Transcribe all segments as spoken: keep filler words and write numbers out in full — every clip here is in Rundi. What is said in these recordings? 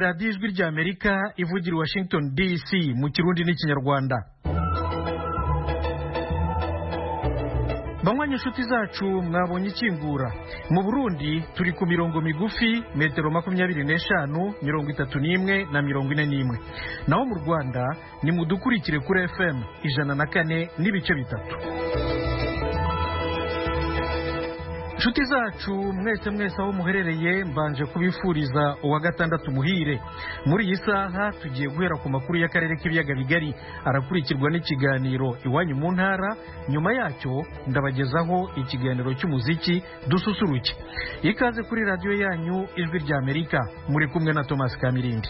radiyo ijwi ry'Amerika ivugira i Washington D C mu kirundi n'ikinyarwanda. Banywanyi inshuti zacu mwabonye ikingura. Mu Burundi turi ku mirongo migufi metero makumyabiri n'eshanu, mirongo itatu n'imwe na mirongo ine n'imwe. Naho mu Rwanda ni mudukurikire kuri F M ijana na kane n'ibice bitatu. Inshuti zacu mwese mwese aho muherereye mbanje kubifuriza uwa gatandatu muhire. Muri iyi saha tugiye guhera ku makuru y'akarere k'ibiyaga bigari, arakurikirwa n'ikiganiro iwanyu mu ntara. Nyuma yacyo ndabagezaho ikiganiro cy'umuziki dususuruke. Ikaze kuri radio yanyu ijwi ry'Amerika, muri kumwe na Thomas Kamirindi.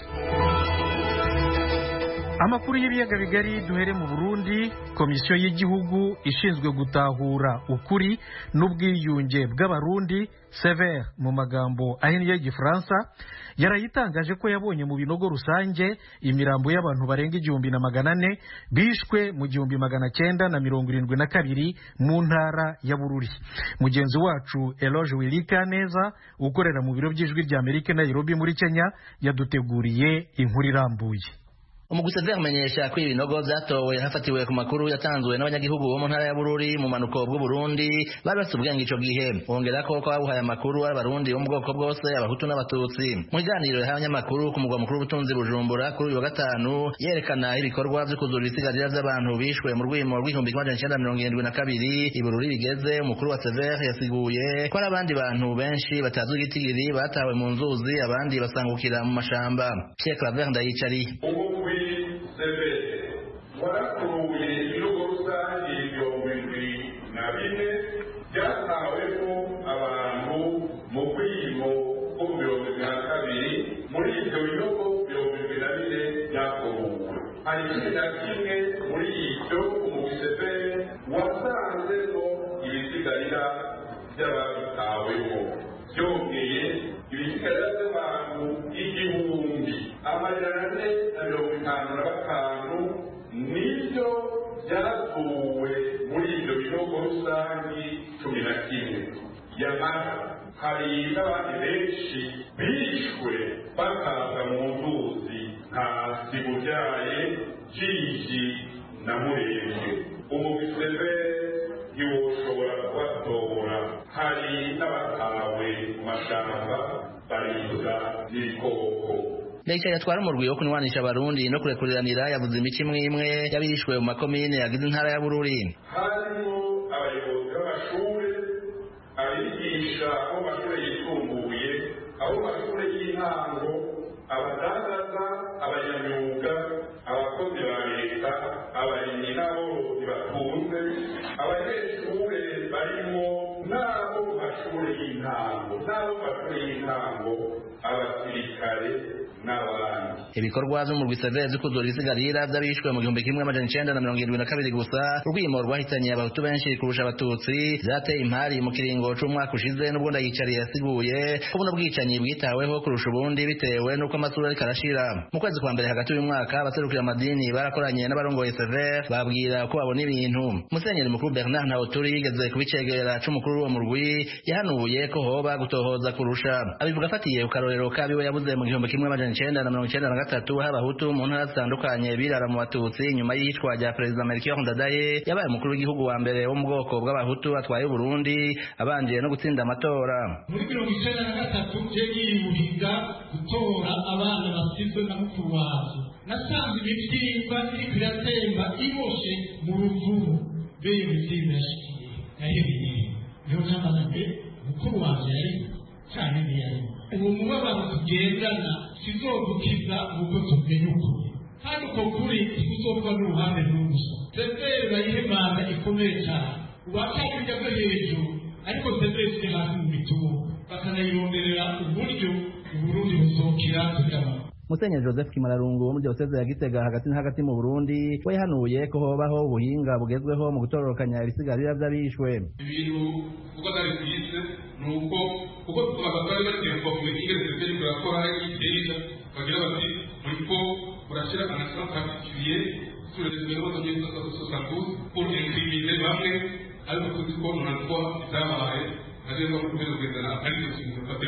Amakuru y'ibiyaga bigari duhere mu Burundi. Komisiyo y'igihugu ishinzwe gutahura ukuri n'ubwiyunge bw'abarundi Sever mu magambo ahinnye y'Igifaransa yarayitangaje ko yabonye mu binogo rusange imirambo y'abantu barenga igihumbi na magana ane bishwe mu gihumbi magana cyenda na mirongo irindwi na kabiri mu ntara ya Bururi. Mugenzi wacu Eloge Wilikaneza ukorera mu biro by'ijwi ry'Amerika Nairobi muri Kenya yaduteguriye inkuru irambuye. Umuguseveri amenyesha ko ibinogo byatowe hafatiwe ku makuru yatanzwe n'abanyagihugu bo mu ntara ya Bururi mu manuko bw'u Burundi bari bafite ubwenge ico gihe. Bongera ko ko babuhaye amakuru abarundi bo mu bwoko bwose abahutu n'abatutsi. Mu kiganiro y'abanyamakuru ku mugwa mukuru w'ubutunzi Bujumbura kuri uyu wa gatanu yerekana ibikorwa byo kuzura isigarira by'abantu bishwe mu rwimo rw'igihumbi kimwe magana cyenda mirongo irindwi na kabiri i Bururi bigeze. Umukuru wa Sever yasiguye ko ari abandi bantu benshi batazwi igitigiri batawe mu nzuzi, abandi basangukira mu mashamba. Pierre Claver Ndayicari warakuruye ibihugu rusange ibihumbi bibiri na bine byataweho abantu mu rwimo rwo mu mirongo ibiri na kabiri. Muri ibyo bihugu mirongo ibiri na bine byakuruwe, hari cumi na kimwe muri ibyo umuguseveri wasanzemo ibisigarira by'ababitaweho. Byongeye ibisigarira by'abantu igihumbi amajana ane na mirongo itanu na batanu nibyo byatuwe muri ibyo bihugu rusange cumi na kimwe. Yamara hari n'abandi benshi bishwe bakaza mu nzuzi nka Sibubyaye, Jiji na Murenge. Umuguseveri ntiwoshobora kubatora. Hari n'abatawe mu mashamba baribwa n'ibikoko. Leta yatwara umurwi wo kunwanisha abarundi no kurekuriranira yavuze imico imwe imwe yabishwe mu makomine yagize intara ya Bururi. Harimo abayobozi b'amashuri, abigisha bo mashuri yisumbuye, abo mashuri y'intango, abadandaza, abanyamyuga, abakozi ba leta, abarimyi n'aborozi batunze, abanyeshuri barimo n'abo mu mashuri y'intango n'abo mu mashuri y'intango, abasirikare n'abandi. Ibikorwa byo mu Rwiseveri byo kuzura isigarira by'abishwe mu gihumbi kimwe amajana icenda na mirongo irindwi na kabiri gusa, urwimo rwahitanye abahutu benshi kurusha abatutsi, byateye impari mu kiringo c'umwaka ushize. N'ubwo Ndayicariye yasiguye ko buno bwicanyi bwitaweho kurusha ubundi bitewe n'uko amasura ariko arashira. Mu kwezi kwa mbere hagati y'uyu mwaka abaserukira amadini barakoranye n'abarongoye Sever babwira ko babona ibintu. Musenyeri mukuru Bernard Ntawuturi yigeze kubicegera c'umukuru wo mu rwi yahanuye ko hoba gutohoza kurusha. Abivuga afatiye ku karorero kabiwe yabuze mu gihumbi kimwe amajana icenda na mirongo icenda na gatatu h'abahutu mu ntara zitandukanye birara mu batutsi nyuma y'iyicwa rya Perezida Melchior Ndadaye yabaye umukuru w'igihugu wa mbere wo mu bwoko bw'abahutu atwaye Burundi abanje no gutsinda amatora. Muri mirongo icenda na gatatu yagiye muhiga gutora abana basizwe na mukuru wacu. Nasanze imibyimba iri kiratemba iboshe mu ruvubu beye imibyimba yashikiye yahebeye niho n'abantu mukuru wacu yari cyane ntiyari. Ubu mubabaro tugendana kizogukiza ubwo tumenye ukuri, kandi uko kuri kuzovwa n'uruhande n'ubusa. Severi bayihemana ikomeye cyane, uwakabirya bwo hejuru, ariko Severi iri hasi mu bitugu bakanayironderera uburyo Uburundi buzokira tukaba. Musenyeri Joseph Kimararungu wo mu Diocese ya Gitega hagati na hagati mu Burundi we yahanuye ko hobaho ubuhinga bugezweho mu gutororokanya ibisigarira by'abishwe. Ibintu uko ari byize nuko kuko twabagari batemba ku bigeze byo gukora igiteja bagira bati uriko urashira anasaba particulier sur les numéros de soixante-douze pour incriminer bamwe ariko kuziko nunatwa zabaye agenda mu kubera kugenda ari cyo kintu batera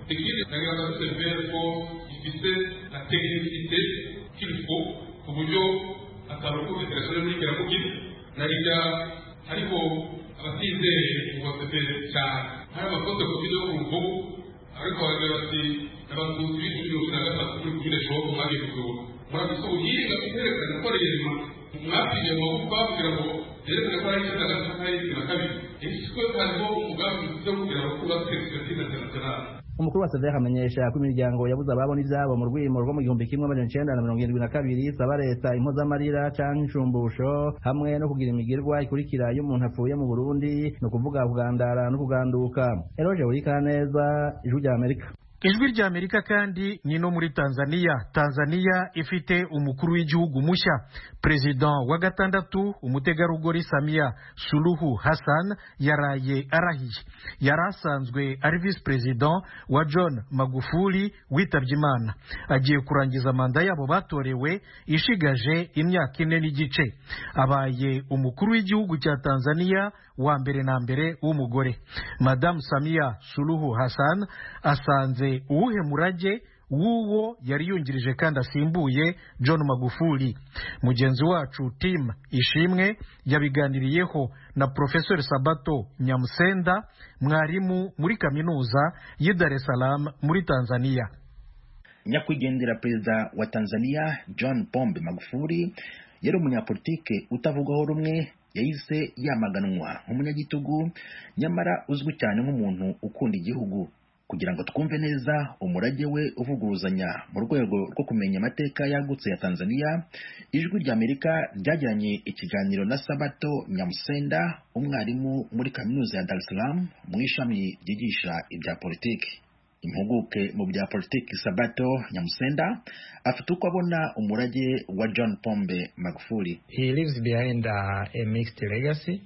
ikindi nagira severe ko ifite la technicité qu'il faut ku buryo atarukuze telefone muri kera kugira narijya ariko abatizeye ubafite cyane hari amafoto ku video ku rugo ariko baragira bati n'abakunzi b'ijuru na gatatu kuri kuri show bagiye kugura murabiso uyiga kuterekana ko rero mwapije mu kugira ngo yerekane ko ari cyo gatatu na kabiri isiko harimo umugambi wo kugira ngo kuba perspective international. Umukuru wa Severe amenyesha ko imiryango yabuze ababona ibyabo mu rwimo rwo mu gihumbi kimwe amajana icenda na mirongo irindwi na kabiri saba leta impozamarira canke inshumbusho hamwe no kugira imigirwa ikurikira iyo umuntu apfuye mu Burundi no kuvuga kugandara no kuganduka. Eroje Urikaneza, Ijwi rya Amerika. Ijwi rya Amerika kandi ni no muri Tanzania. Tanzania ifite umukuru w'igihugu mushya, President wa gatandatu umutegarugori Samia Suluhu Hassan yaraye arahiye. Yarasanzwe ari Vice President wa John Magufuli witabye Imana. Agiye kurangiza manda yabo batorewe ishigaje imyaka ine n'igice. Abaye umukuru w'igihugu cya Tanzania wa mbere na mbere w'umugore. Madame Samia Suluhu Hassan asanze uwuhe murage w'uwo yari yungirije kandi asimbuye John Magufuli. Mugenzi wacu Tim Ishimwe yabiganiriyeho na Professor Sabato Nyamusenda, mwarimu muri kaminuza y'i Dar es Salaam muri Tanzania. Nyakwigendera perezida wa Tanzania John Pombe Magufuli yari umunyapolitike utavugwaho rumwe, yahise yamaganwa nk'umunyagitugu nyamara uzwi cyane nk'umuntu ukunda igihugu. Kugira ngo twumve neza umurage we uvuguruzanya mu rwego rwo kumenya amateka yagutse ya Tanzania, Ijwi rya Amerika ryagiranye ikiganiro na Sabato Nyamusenda, umwarimu muri kaminuza ya Dar es Salaam mu ishami ryigisha ibya politiki. Impuguke mu bya politiki Sabato Nyamusenda afite uko abona umurage wa John Pombe Magufuli. He leaves behind uh, a mixed legacy.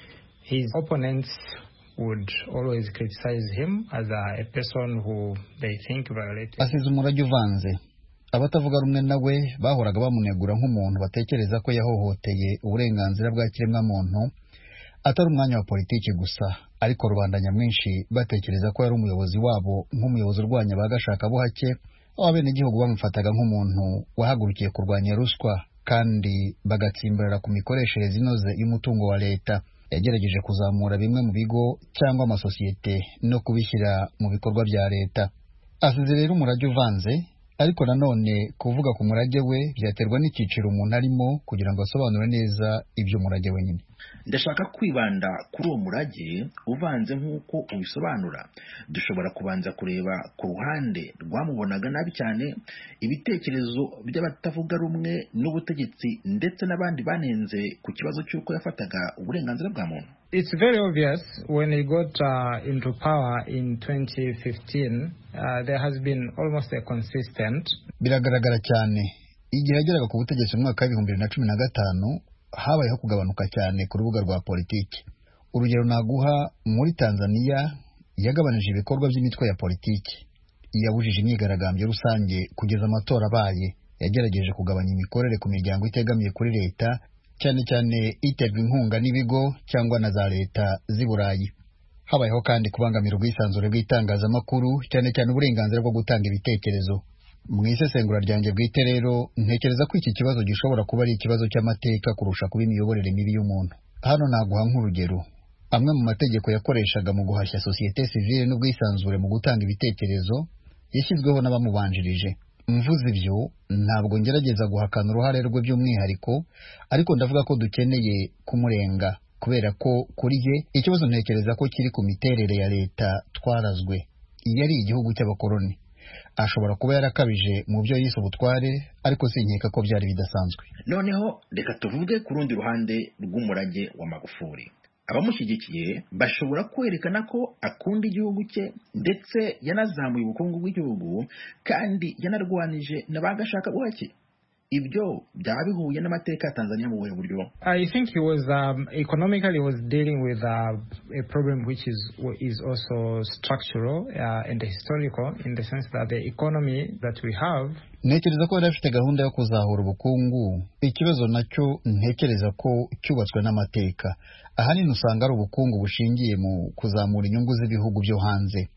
His opponents would always criticize him as a, a person who they think violated. Asize umurage uvanze. Abatavuga rumwe nawe bahoraga bamunegura nk'umuntu batekereza ko yahohoteye uburenganzira bwa kiremwa muntu, atari umwanya wa politiki gusa, ariko rubanda nyamwinshi batekereza ko yari umuyobozi wabo nk'umuyobozi urwanya bagashaka buhake, aho abenegihugu bamufataga nk'umuntu wahagurukiye kurwanya ruswa kandi bagatsimbarara ku mikoreshereze inoze y'umutungo wa leta. Yagerageje kuzamura bimwe mu bigo cyangwa amasosiyete no kubishyira mu bikorwa bya leta. Asize rero umurage uvanze, ariko nanone kuvuga ku murage we byaterwa n'ikiciro umuntu arimo kugira ngo asobanure neza ibyo murage we nyine. Ndashaka kwibanda kuri uwo murage uvanze nk'uko ubisobanura. Dushobora kubanza kureba ku ruhande rwamubonaga nabi cyane, ibitekerezo by'abatavuga rumwe n'ubutegetsi ndetse n'abandi banenze ku kibazo cy'uko yafataga uburenganzira bwa muntu. It's very obvious when he got uh, into power in twenty fifteen, uh, there has been almost a consistent. Biragaragara cyane igihe yageraga ku butegetsi mu mwaka w'ibihumbi bibiri na cumi na gatanu habayeho kugabanuka cyane ku rubuga rwa politiki. Urugero naguha, muri Tanzania yagabanije ibikorwa by'imitwe ya politiki, yabujije imyigaragambyo rusange kugeza amatora abaye, yagerageje kugabanya imikorere ku miryango itegamiye kuri leta, cyane cyane iterwa inkunga n'ibigo cyangwa na za leta z'i Burayi. Habayeho kandi kubangamira ubwisanzure bw'itangazamakuru, cyane cyane uburenganzira bwo gutanga ibitekerezo. Mu isesengura ryanjye bwite rero ntekereza ko iki kibazo gishobora kuba ari ikibazo cy'amateka kurusha kuba imiyoborere mibi y'umuntu. Hano naguha nk'urugero, amwe mu mategeko yakoreshaga mu guhashya sosiyete sivile n'ubwisanzure mu gutanga ibitekerezo yashyizweho n'abamubanjirije. Mvuze ibyo ntabwo ngerageza guhakana uruhare rwe by'umwihariko, ariko ndavuga ko dukeneye kumurenga, kubera ko kuri ye ikibazo ntekereza ko kiri ku miterere ya leta twarazwe. Iyo ari igihugu cy'abakoloni, ashobora kuba yarakabije mu byo yise ubutware, ariko sinkeka ko byari bidasanzwe. Noneho reka tuvuge ku rundi ruhande rw'umurage wa Magufuli. Abamushyigikiye bashobora kwerekana ko akunda igihugu cye ndetse yanazamuye ubukungu bw'igihugu kandi yanarwanije n'abagashaka buhake. Ibyo byaba bihuye n'amateka ya Tanzania mu buryo. I think he was um, economically was dealing with uh, a problem which is is also structural uh, and historical in the sense that the economy that we have. Ntekereza ko yari afite gahunda yo kuzahura ubukungu. Ikibazo nacyo ntekereza ko cyubatswe n'amateka. Ahanini usanga ari ubukungu bushingiye mu kuzamura inyungu z'ibihugu byo hanze.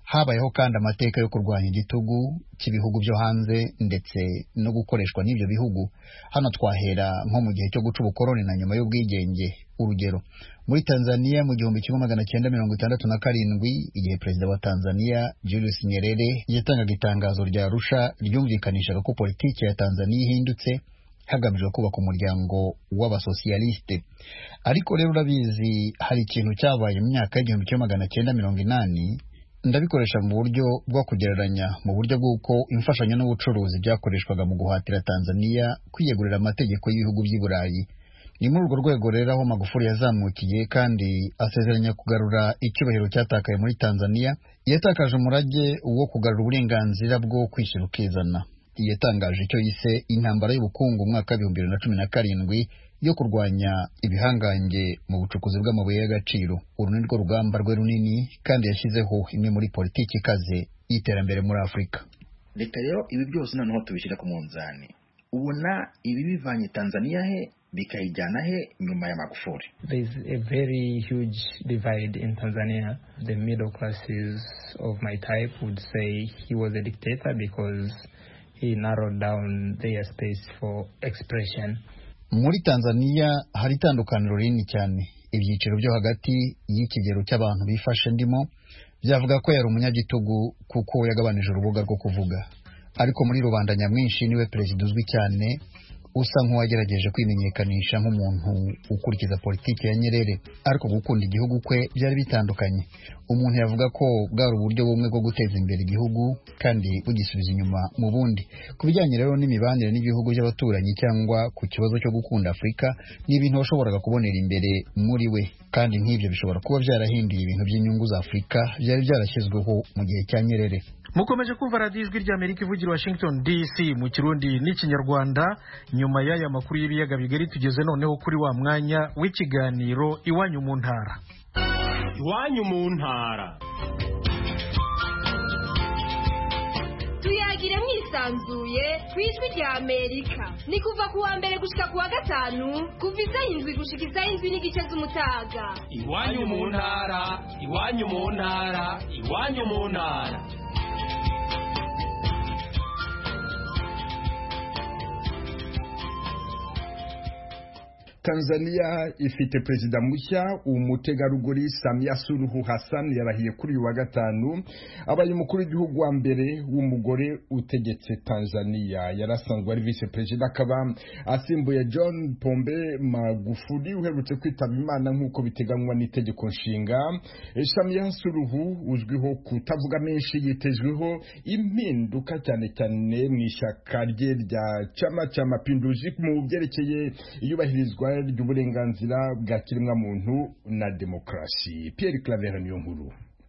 habayeho kandi amateka yo kurwanya igitugu cy'ibihugu byo hanze ndetse no gukoreshwa n'ibyo bihugu. Hano twahera nko mu gihe cyo guca ubukoroni na nyuma y'ubwigenge. Urugero, muri Tanzania mu gihumbi kimwe magana cyenda mirongo itandatu na karindwi, igihe perezida wa Tanzania Julius Nyerere yatangaga itangazo rya Arusha ryumvikanishaga ko politiki ya Tanzania ihindutse hagamijwe kubaka umuryango w'abasosiyaliste. Ariko rero urabizi, hari ikintu cyabaye mu myaka y'igihumbi kimwe magana cyenda mirongo inani, ndabikoresha mu buryo bwo kugereranya mu buryo bw'uko imfashanyo n'ubucuruzi byakoreshwaga mu guhatira Tanzania kwiyegurira amategeko y'ibihugu by'i Burayi. Ni muri urwo rwego rero aho Magufuli yazamukiye kandi asezeranya kugarura icyubahiro cyatakaye muri Tanzania, yatakaje umurage wo kugarura uburenganzira bwo kwishyira ukizana. Yatangaje icyo yise intambara y'ubukungu mu mwaka w'ibihumbi bibiri na cumi na karindwi yo kurwanya ibihangange mu bucukuzi bw'amabuye y'agaciro. Uru ni rwo rugamba rwe runini kandi yashyizeho imwe muri politiki ikaze y'iterambere muri Afurika. Reka rero ibi byose noneho tubishyira ku munzani. Ubona ibi bivanye Tanzania he bikayijyana he nyuma ya Magufuli? There is a very huge divide in Tanzania. The middle classes of my type would say he was a dictator because he narrowed down their space for expression. Muri Tanzania hari itandukaniro rinini cyane. Ibyiciro byo hagati y'ikigero cy'abantu bifashe ndimo byavuga ko yari umunyagitugu kuko yagabanije urubuga rwo kuvuga. Ariko muri rubanda nyamwinshi niwe perezida uzwi cyane, usa nk'uwagerageje kwimenyekanisha nk'umuntu ukurikiza politiki ya Nyerere. Ariko gukunda igihugu kwe byari bitandukanye. Umuntu yavuga ko bwari uburyo bumwe bwo guteza imbere igihugu kandi bugisubiza inyuma mu bundi. Ku bijyanye rero n'imibanire n'ibihugu by'abaturanyi cyangwa ku kibazo cyo gukunda Afurika, ni ibintu washoboraga kubonera imbere muri we, kandi nk'ibyo bishobora kuba byarahinduye ibintu by'inyungu za Afurika byari byarashyizweho mu gihe cya Nyerere. Mukomeje kumva radiyo ijwi ry'Amerika ivugira Washington D C mu Kirundi n'Ikinyarwanda. Nyuma y'aya makuru y'ibiyaga bigari, tugeze noneho kuri wa mwanya w'ikiganiro Iwanyu mu Ntara. Iwanyu mu Ntara. Tuyagire mwisanzuye kwijwi rya Amerika. Ni kuva kuwa mbere gushika kuwa gatanu, kuva isaha indwi gushika isaha indwi n'igice z'umutaga. Iwanyu mu Ntara, Iwanyu mu Ntara, Iwanyu mu Ntara. Tanzania ifite perezida mushya, umutegarugori Samia Suluhu Hassan yarahiye kuri uyu wa gatanu. Abaye umukuru w'igihugu wa mbere w'umugore utegetse Tanzania. Yarasanzwe ari vice perezida, akaba asimbuye John Pombe Magufuli uherutse kwitaba Imana nk'uko biteganywa n'itegeko nshinga. Samia Suluhu uzwiho kutavuga menshi, yitezweho impinduka cyane cyane mu ishyaka rye rya Chama cha Mapinduzi mu byerekeye iyubahirizwa ry'uburenganzira bwa kiremwa muntu na demokrasi. Pierre Claver niyo nkuru.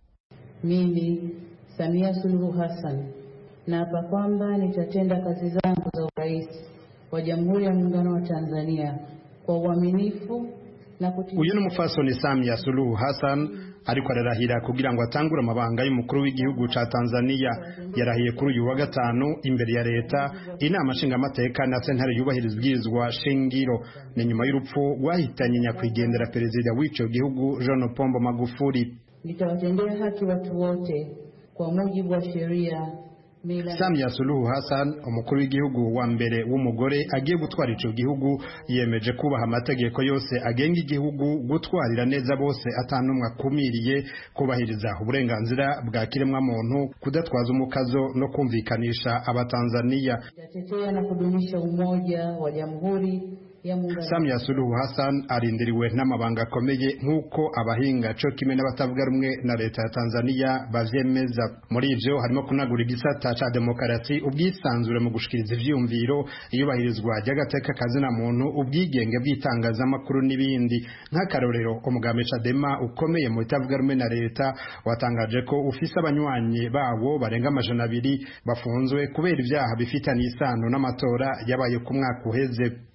Mimi Samia Suluhu Hassan naapa kwamba nitatenda kazi zangu za urais wa Jamhuri ya Muungano wa Tanzania kwa uaminifu na kutii. Uyu n'umufasoni Samia Suluhu Hassan ariko ararahira kugira ngo atangure amabanga y'umukuru w'igihugu ca Tanzania. Yarahiye kuri uyu wa gatanu imbere ya leta, inama nshingamateka na sentare yubahiriza ubwirizwa shingiro. Ni nyuma y'urupfu rwahitanye nyakwigendera perezida w'ico gihugu John Pombe Magufuli. Nitawatendea haki watu wote kwa mujibu wa sheria. Samia Suluhu Hassan, umukuru w'igihugu wa mbere w'umugore agiye gutwara ico gihugu, yemeje kubaha amategeko yose agenga igihugu, gutwarira neza bose atanumwe akumiriye, kubahiriza uburenganzira bwa kiremwa muntu, kudatwaza umukazo no kumvikanisha abatanzania. Yatetea na kudumisha umoja wa Jamhuri ya Muungano. Samia Suluhu Hassan arindiriwe n'amabanga akomeye nk'uko abahinga cyo kimwe n'abatavuga rumwe na leta ya Tanzania bavyemeza. Muri ivyo harimo kunagura igisata ca demokarasi, ubwisanzure mu gushikiriza ivyumviro, iyubahirizwa ry'agateka kazina muntu, ubwigenge bw'itangazamakuru n'ibindi. Nk'akarorero, umugambi Chadema ukomeye mu bitavuga rumwe na leta watangaje ko ufise abanywanyi bawo barenga amajana abiri bafunzwe kubera ivyaha bifitanye isano n'amatora yabaye ku mwaka uheze.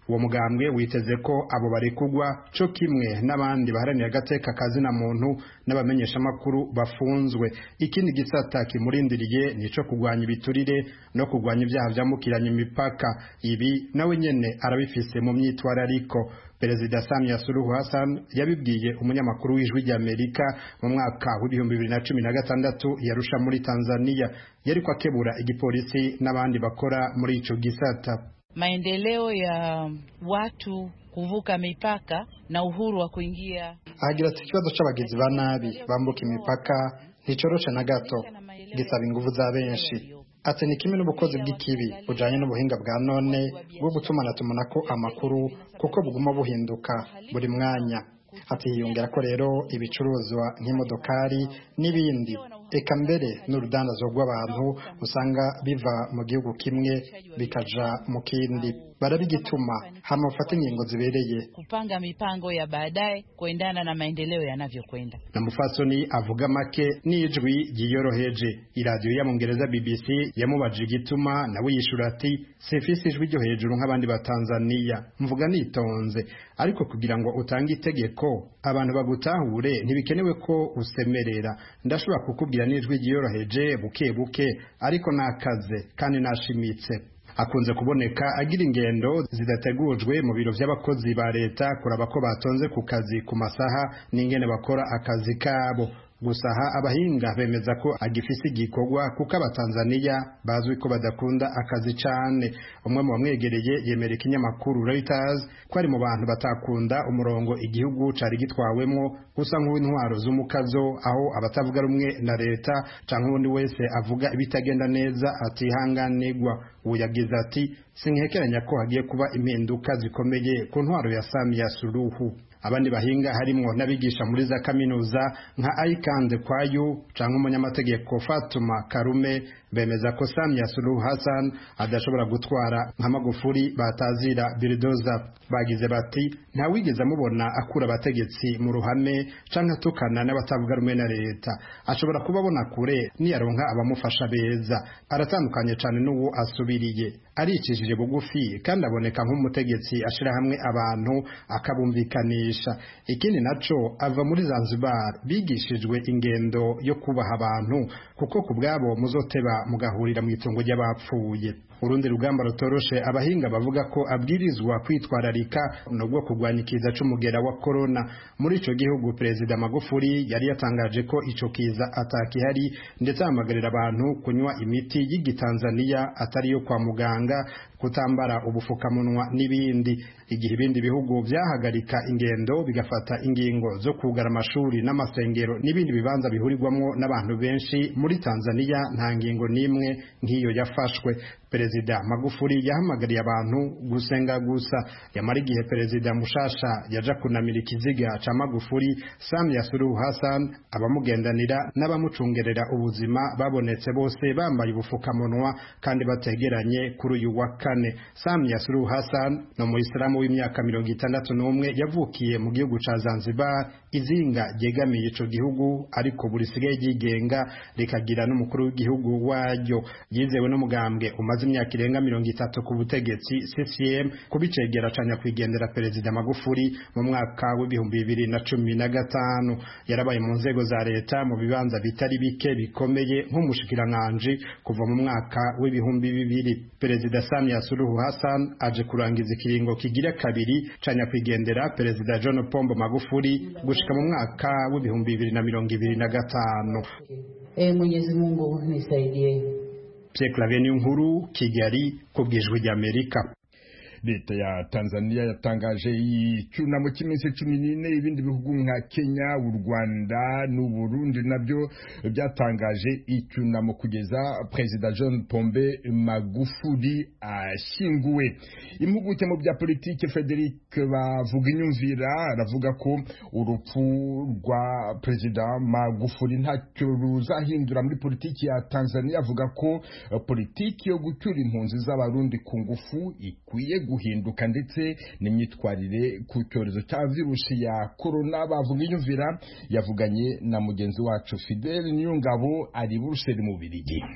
uwo mugambwe witeze ko abo barekugwa co kimwe n'abandi baharaniye agateka kazina muntu n'abamenyesha makuru bafunzwe. Ikindi gisata kimurindiriye nico kugwanya ibiturire no kugwanya ibyaha byambukiranya imipaka. Ibi nawe nyene arabifise mu myitwarariko. Perezida Samia Suluhu Hassan yabibwiye umunyamakuru w'ijwi ry'Amerika mu mwaka w'ibihumbi bibiri na cumi na gatandatu yarusha muri Tanzania, yari kwa kebura igipolisi n'abandi bakora muri ico gisata. Maendeleo ya watu kuvuka mipaka na uhuru wa kuingia. Agira ati ikibazo c'abagizi ba nabi bambuka imipaka nticoroshe na gato, gisaba inguvu za benshi. Ati ni kimwe n'ubukozi bw'ikibi bujanye n'ubuhinga bwa none bwo gutumana tumanako amakuru kuko buguma buhinduka buri mwanya. Ati yongera ko rero ibicuruzwa nk'imodokari n'ibindi eka mbere n'urudandazo rw'abantu usanga biva mu gihugu kimwe bikaja mu kindi, barabigituma hama ufata ingingo zibereye kupanga mipango ya baadaye kuendana na maendeleo yanavyokwenda. Na Mufasoni avuga make n'ijwi ryiyoroheje. Iradiyo ya Mongereza B B C yamubaje igituma nawe yishura ati sefisi ijwi ryo hejuru nk'abandi ba Tanzania, mvuga nitonze, ariko kugira ngo utange itegeko abantu bagutahure ntibikenewe ko usemerera. Ndashobora kukubwira n'ijwi ryiyoroheje buke buke, ariko nakaze kandi nashimitse. Akunze kuboneka agira ingendo zidategujwe mu biro by'abakozi ba leta kuraba ko batonze ku kazi ku masaha n'ingene bakora akazi kabo. Gusaha abahinga bemeza ko agifise igikorwa kuko abatanzania bazwi ko badakunda akazi cane. Umwe mu bamwegereye yemera ikinyamakuru Reuters ko ari mu bantu batakunda umurongo igihugu cari gitwawemwo gusa nk'intwaro z'umukazo, aho abatavuga rumwe na leta canke undi wese avuga ibitagenda neza atihanganirwa. Uwo yagize ati sinkekeranya ko hagiye kuba impinduka zikomeye ku ntwaro ya Samia Suluhu. Abandi bahinga harimwo n'abigisha muri za kaminuza nka Aikande Kwayu canke umunyamategeko Fatuma Karume bemeza ko Samia Suluhu Hassan adashobora gutwara nka Magufuli batazira Bulldozer. Bagize bati nta wigeze amubona akura abategetsi mu ruhame canke atukana n'abatavuga rumwe na leta. Ashobora kubabona kure niyaronka abamufasha beza. Aratandukanye cane n'uwo asubiriye, aricishije bugufi kandi aboneka nk'umutegetsi ashira hamwe abantu akabumvikanisha. Ikindi naco ava muri Zanzibar bigishijwe ingendo yo kubaha abantu kuko kubwabo muzoteba mugahurira mu itongo ry'abapfuye. Urundi rugamba rutoroshe abahinga bavuga ko abwirizwa kwitwararika nubwo kugwanya ikiza c'umugera wa corona. Muri ico gihugu Perezida Magufuli yari yatangaje ko ico kiza atakihari, ndetse ahamagarira abantu kunywa imiti y'Igitanzania atari yo kwa muganga, kutambara ubufukamunwa n'ibindi. Igihe ibindi bihugu vyahagarika ingendo bigafata ingingo zo kugara amashuri n'amasengero n'ibindi bibanza bihurirwamwo n'abantu benshi, muri Tanzania nta ngingo nimwe nk'iyo yafashwe. Perezida Magufuli yahamagariye abantu gusenga gusa. Yamara igihe Perezida mushasha yaja kunamira ikiziga ca Magufuli, Samia Suluhu Hassan abamugendanira n'abamucungerera ubuzima babonetse bose bambaye ubufukamunwa kandi bategeranye kuri uyu wa kane. Samia Suluhu Hassan no mu Islamu w'imyaka mirongo itandatu n'umwe yavukiye mu gihugu ca Zanzibar, izinga ryegamiye ico gihugu ariko buri sigaye ryigenga rikagira n'umukuru w'igihugu waryo. Yizewe n'umugambwe umaze imyaka irenga mirongo itatu ku butegetsi C C M kubicegera canya kwigendera Perezida Magufuli mu mwaka w'ibihumbi bibiri na cumi na gatanu. Yarabaye mu nzego za leta mu bibanza bitari bike bikomeye nk'umushikiranganji kuva mu mwaka w'ibihumbi bibiri. Perezida Samia Suluhu Hassan aje kurangiza ikiringo kigira kabiri canya kwigendera Perezida John Pombe Magufuli gushika mu mwaka w'ibihumbi bibiri na mirongo ibiri na gatanu. E Mwenyezi Mungu nisaidie. Pierre Claver Nkuru, Kigali, kubwijwe ry'Amerika. Leta ya Tanzania yatangaje icyunamo cy'iminsi cumi n'ine. Ibindi bihugu nka Kenya, u Rwanda n'u Burundi nabyo byatangaje icyunamo kugeza Perezida John Pombe Magufuli ashyinguwe. Impuguke mu bya politike Frederic Bavuginyumvira aravuga ko urupfu rwa Perezida Magufuli ntacyo ruzahindura muri politiki ya Tanzania. Avuga ko politiki yo gucyura impunzi z'abarundi ku ngufu ikwiye guhinduka ndetse n'imyitwarire ku cyorezo cya virusi ya corona. Bavuginyumvira yavuganye na mugenzi wacu Fidel Niyongabo ari Buruseli mu Bubiligi.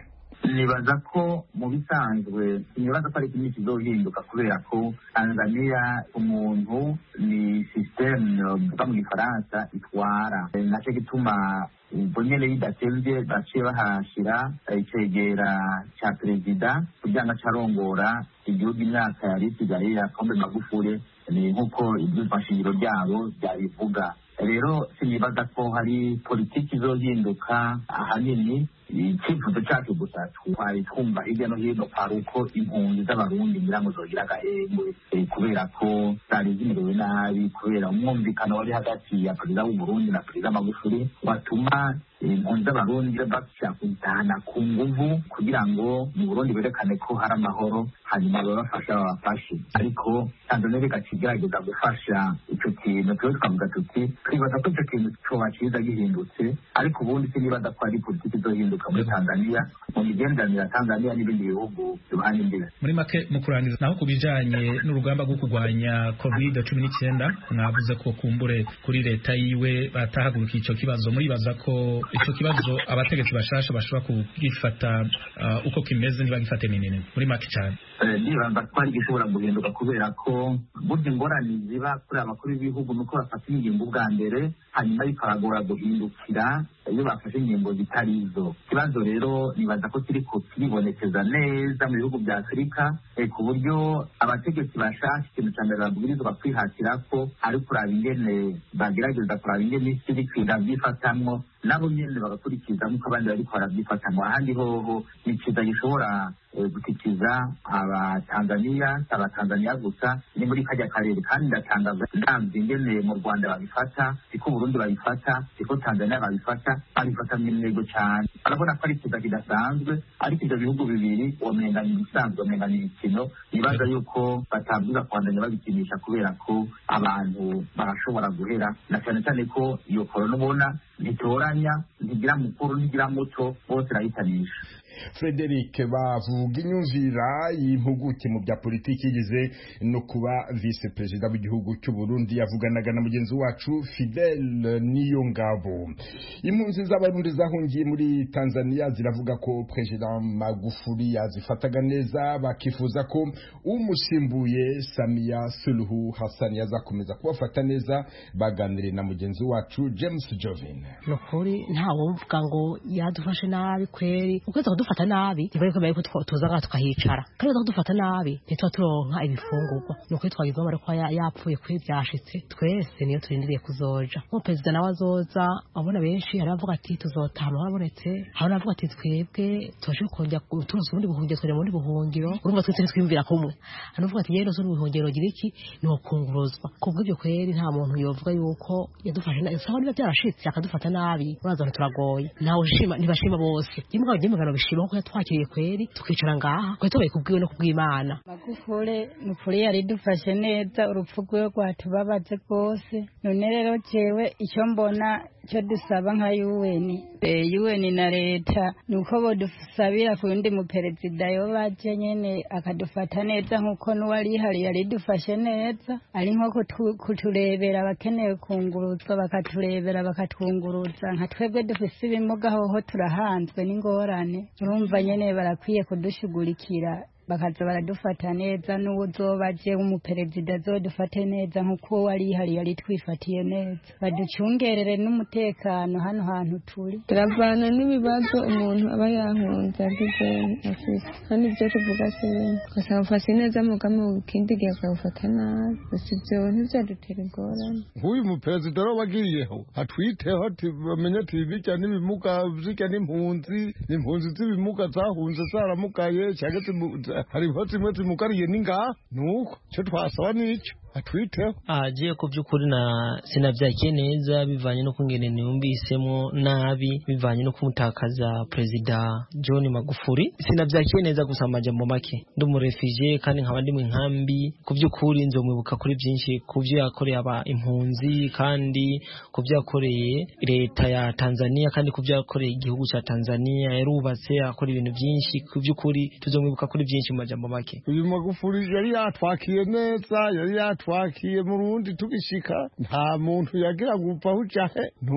nibaza ko mu bisanzwe nibaza ko ari ikintu kizohinduka kubera ko Tanzania umuntu ni systeme mvuga mu gifaransa itwara naco gituma ubwo nyene bidatevye baciye bahashira icegera ca perezida kugira ngo acarongora igihugu imyaka yari isigaye ya Pombe Magufuli nk'uko ivyumvashingiro ryabo vyabivuga. Rero sinibaza ko hari politiki izohinduka ahanini. Icyifuzo cyacu gusa twari twumva hirya no hino kwari uko impunzi z'abarundi ngira ngo zogira agahengwe kubera ko zari zimerewe nabi kubera umwumvikano wari hagati ya perezida w'uburundi na perezida Magufuli watuma impunzi z'abarundi bashaka kuzitahana ku nguvu kugira ngo mu Burundi berekane ko hari amahoro hanyuma babafasha babafashe. Ariko Tanzania igacigerageza gufasha icyo kintu twese twavuga tuti twibaza ko icyo kintu coba ciza gihindutse, ariko ubundi sinibaza ko ari politiki izohinduka muri Tanzania mu migenderanire ya Tanzania n'ibindi bihugu bihana imbibe. Muri make mu kurangiza naho kubijanye n'urugamba rwo kurwanya covid cumi n'icyenda mwavuze ko kumbure kuri leta yiwe batahaguruka ico kibazo, muribaza ko ico kibazo abategetsi bashasha bashobora kugifata uh, uko kimeze ntibagifate minini muri make cyane? Nibaza ko ari gishobora guhinduka kubera ko burya ingorane ziba kuri abakuru b'ibihugu nuko bafata ingingo bwa mbere hanyuma bikaragora guhindukira iyo bafashe ingingo zitari izo. Ikibazo rero nibaza ko kiriko kiribonekeza neza mu bihugu bya Afurika ku buryo abategetsi bashaka ikintu cya mbere babwirizwa kwihatira ko ari kuraba ingene bagerageza kuraba ingene isi iri kwiga byifatamwo nabo nyene bagakurikiza nk'uko abandi bariko barabyifatamwo. Ahandi hoho ni ikiza gishobora gutikiza abatanzaniya abatanzaniya gusa ni muri kajya karere, kandi ndatangaza ndamvye ingene mu Rwanda babifata siko Burundi babifata siko Tanzania babifata babifata mw'intego cyane. Arabona ko ari ikiza kidasanzwe, ariko ivyo bihugu bibiri womenga ni ibisanzwe, womenga ni imikino. Nibaza yuko batabwiza kwandanya babikinisha kubera ko abantu barashobora guhera, na cyane cyane ko iyo korona ubona ntitoranya ntigira mukuru ntigira muto bose irahitanisha. Frederic bavuga inyumvira y'impuguke mu bya politiki yigeze no kuba vice perezida w'igihugu cy'u Burundi yavuganaga na mugenzi wacu Fidel Niyongabo. Impunzi z'abarundi zahungiye muri Tanzania ziravuga ko perezida Magufuli yazifataga neza, bakifuza ko umusimbuye Samia Suluhu Hassan yazakomeza kubafata neza. Baganire na mugenzi wacu James Jovin. Nukuri ntawo mvuga ngo yadufashe nabi kweri ukweza kudufata nabi ntibariko bari kutuzaga tukahicara, kandi kudufata nabi ntitwa turonka ibifungurwa. Nuko twagize amara ko yapfuye kuri byashitse twese niyo turindiriye kuzoja. Mu perezida nawe azoza abona benshi aravuga ati tuzotama babonetse, abona avuga ati twebwe tuje kongera turusa ubundi buhungiro twere muri buhungiro, urumva twese twimvira kumwe. Anavuga ati yero zo buhungiro gira iki no kunguruzwa. Kubw'ibyo kweri nta muntu yovuga yuko yadufashe nabi, saho niba byarashitse akadufata nabi uraza turagoye. Nawe shima nibashima bose imwe byimugano bishima ko yatwakiriye kweri tukicara ngaha ko tubaye kubwiwe no kubw'Imana. Magufuli mukuri yari dufashe neza, urupfu rwe rwatubabaze rwose. None rero jewe icyo mbona cyo dusaba nka U N eh U N na leta nuko bodusabira ku ndi mu perezida yo baje nyene akadufata neza nkuko nuwari hari yari dufashe neza, ari nko kuturebera abakeneye kunguruzwa bakaturebera bakatwunguruza nka twebwe dufise ibimuga hoho turahanzwe n'ingorane. Urumva nyene barakwiye kudushugurikira bakaza baradufata neza, n'uzobaje umuperezida azodufate neza nkuko wari hari yari twifatiye neza, baducungerere n'umutekano hano hantu turi. Turavana n'ibibazo umuntu aba yahunze agize afise, kandi ibyo tuvuga se kasafase neza mugamo kindi gihe akafata nabi, usibyo ntibyadutera ingorane. Nk'uyu muperezida ro bagiriyeho atwiteho bamenye ati bijya n'ibimuga bijya n'impunzi n'impunzi z'ibimuga zahunze zaramukaye cyageze hari hoti mwete mukariye ninga nuko cyo twasaba nico atwiteho. Agiye ku by'ukuri na sinavyakiye neza bivanye no kungene niyumvisemo nabi bivanye no kumutakaza perezida John Magufuli. Sinavyakiye neza gusa amajambo make, ndi mu refugee kandi nkaba ndi mu nkambi. Ku by'ukuri nzomwibuka kuri byinshi, ku byo yakoreye aba impunzi kandi ku byo yakoreye leta ya Tanzania kandi ku byo yakoreye igihugu cya Tanzania. Yarubatse akora ibintu byinshi, ku by'ukuri tuzomwibuka kuri byinshi mu majambo make. Uyu Magufuli yari yatwakiye neza, yari yatwakiye mu Burundi tugishika nta muntu yagira gupfa hujahe nuko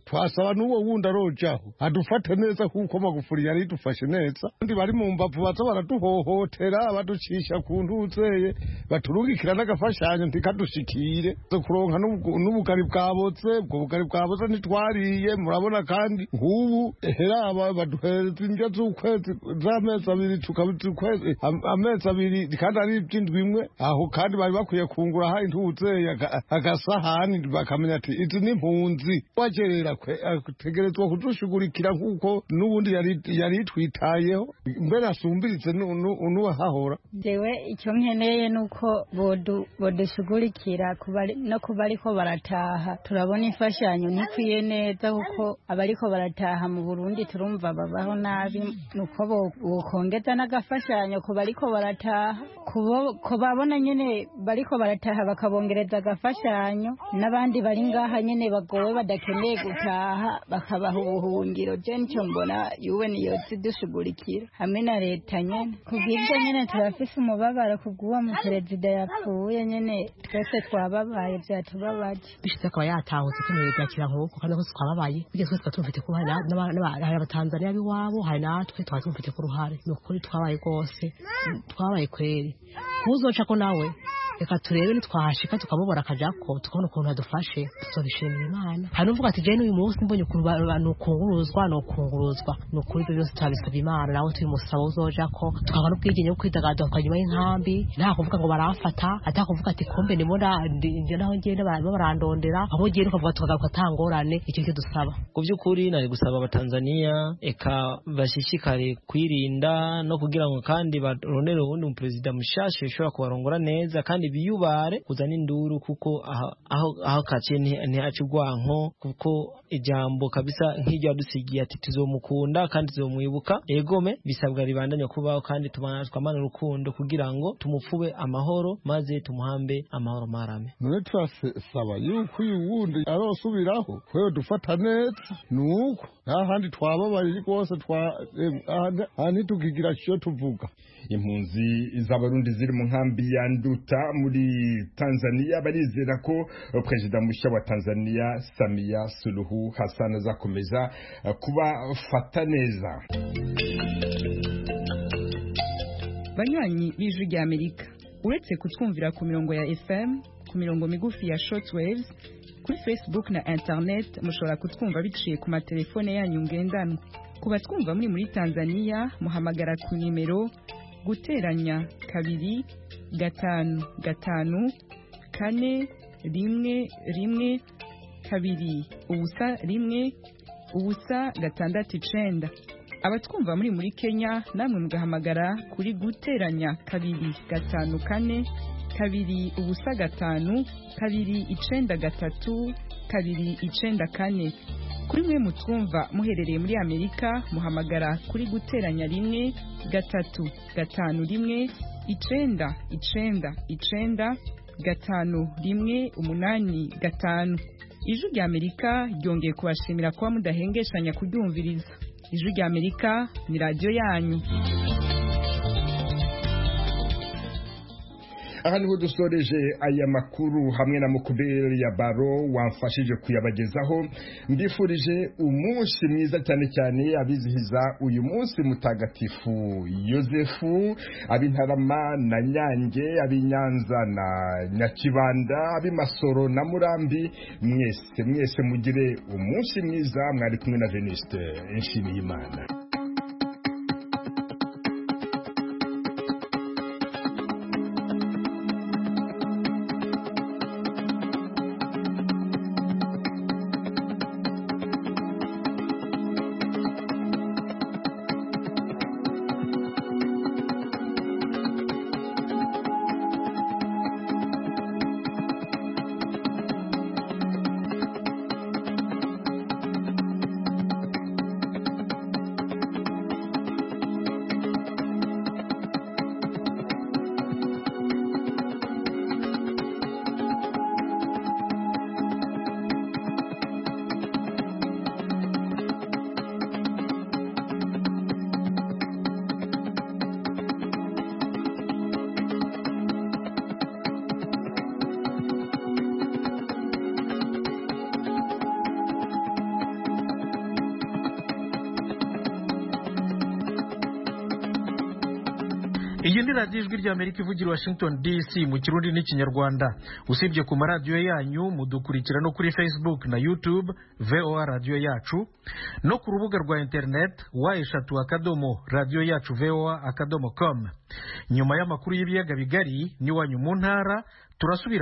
twasaba n'uwo wundi arojaho adufate neza kuko Magufuli yari dufashe neza ndi bari mu mbavu baza baraduhohotera baducisha ku ntuzeye baturungikira n'agafashanyo ntikadushikire zo kuronka n'ubugari bwabotse ubwo bugari bwabotse ntitwariye murabona kandi nk'ubu heraba baduhereza indyo z'ukwezi z'amezi abiri tukabikwezi amezi abiri kandi ari iby'indwi imwe aho kandi bari bakwiye kungura ha intuzeye agasahani bakamenya ati izi ni impunzi wagerera tegerezwa kudushugurikira nk'uko n'ubundi yari twitayeho mbere asumbiritse n'uwahahora jewe icyo nkeneye nuko bodushugurikira no kuba ariko barataha turabona imfashanyo ntikwiye neza kuko abariko barataha mu Burundi turumva babaho nabi nuko bokongeza n'agafashanyo ku bariko barataha ko babona nyene bariko barataha bakabongereza agafashanyo n'abandi bari ngaha nyene bagowe badakeneye gutaha bakabaha ubuhungiro je nicyo mbona yuwe niyo zidushugurikira hamwe na leta nyene kubw'ibyo nyene turafise umubabaro kubw'uwo mu perezida yapfuye nyene twese twababaye vyatubabaje bishize akaba yatahutse tumereye byakira nk'uko kandi ko twababaye bigeze twese twumvite ko hari n'abatanzania biwabo hari natwe twari tumfite ku ruhare ni ukuri twabaye rwose twabaye kweri kuzoca ko nawe reka turebe nitwahashika tukamubora akajako tukabona ukuntu yadufashe tuzobishimira Imana hari n'uvuga ati je n'uyu munsi mbonye ukuntu nukunguruzwa nukunguruzwa nukuri ibyo byose turabisaba Imana nawe tubimusaba uzojako tukaba n'ubwigenge bwo kwidagadura tukanyuma y'inkambi nta kuvuga ngo barafata ata kuvuga ati kombe nimona nje naho ngende barandondera aho giye ukavuga tukagaruka tangorane icyo cyo dusaba ku by'ukuri nari gusaba abatanzania eka bashishikare kwirinda no kugira ngo kandi baronere ubundi mu president mushashe ushobora kubarongora neza kandi biyubare kuzana induru kuko aho aho kace ntihacu gwanko kuko ijambo kabisa nk'iryo dusigiye ati tuzomukunda kandi tuzomwibuka egome bisabwa ribandanya kubaho kandi tumanazwamana urukundo kugira ngo tumupfube amahoro maze tumuhambe amahoro marame none twasaba yuko uyu wundi arosubiraho kweyo dufata neza nuko ahandi twababaye rwose twa ahandi tukigira cyo tuvuga impunzi z'abarundi ziri mu nkambi ya Nduta muri Tanzania barizera ko perezida mushya wa Tanzania Samia Suluhu Hassan azakomeza kubafata neza. Banywanyi b'Ijwi rya Amerika uretse kutwumvira ku mirongo ya F M ku mirongo migufi ya shortwaves kuri Facebook na internet mushobora kutwumva biciye ku matelefone yanyu ngendanwa ku batwumva muri muri Tanzania muhamagara ku nimero guteranya kabiri gatanu gatanu kane rimwe rimwe kabiri ubusa rimwe ubusa gatandatu icenda abatwumva muri muri Kenya namwe mugahamagara kuri guteranya kabiri gatanu kane kabiri ubusa gatanu kabiri icenda gatatu kabiri icenda kane kuri mwe mutwumva muherereye muri Amerika muhamagara kuri guteranya rimwe gatatu gatanu rimwe icenda icenda icenda gatanu rimwe umunani gatanu Ijwi rya Amerika ryongeye kubashimira kuba mudahengeshanya kuryumviriza. Ijwi rya Amerika ni radio yanyu. Aha niho dusoreje aya makuru hamwe na Mukuberi ya Baro wamfashije kuyabagezaho. Mbifurije umunsi mwiza cyane cyane abizihiza uyu munsi mutagatifu Yosefu, ab'Intarama na Nyange, ab'Inyanza na Nyakibanda, ab'Imasoro na Murambi, mwese mwese mugire umunsi mwiza. Mwari kumwe na Venuste Nshimiyimana. iyi ni radiyo ijwi ry'Amerika ivugira Washington D C mu kirundi n'ikinyarwanda. Usibye ku maradiyo yanyu mudukurikira no kuri Facebook na YouTube V O A radiyo yacu, no ku rubuga rwa internet wa eshatu akadomo radiyo yacu V O A akadomo com. Nyuma y'amakuru y'ibiyaga bigari n'iwanyu mu ntara turasubira